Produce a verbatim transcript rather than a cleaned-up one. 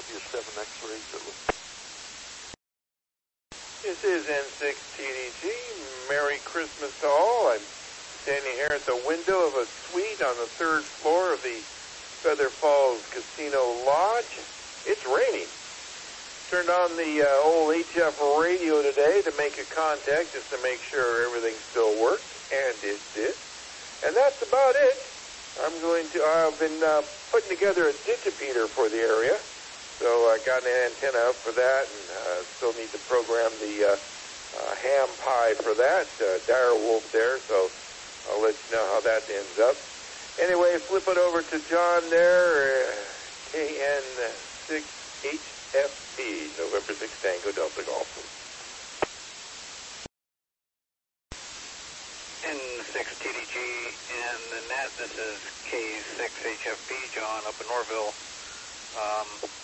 W seven X-rays that look. This is N six T D G. Merry Christmas to all. I'm standing here at the window of a suite on the third floor of the Feather Falls Casino Lodge. It's raining. Turned on the uh, old H F radio today to make a contact just to make sure everything still worked, and it did. And that's about it. I'm going to, I've been uh, putting together a digipeater for the area. So I got an antenna up for that, and uh, still need to program the uh, uh, ham pie for that, uh, dire wolf there, so I'll let you know how that ends up. Anyway, flip it over to John there, uh, K N six H F P, November sixth Tango Delta Golf. N six T D G and the net, this is K six H F P, John, up in Norville. Um,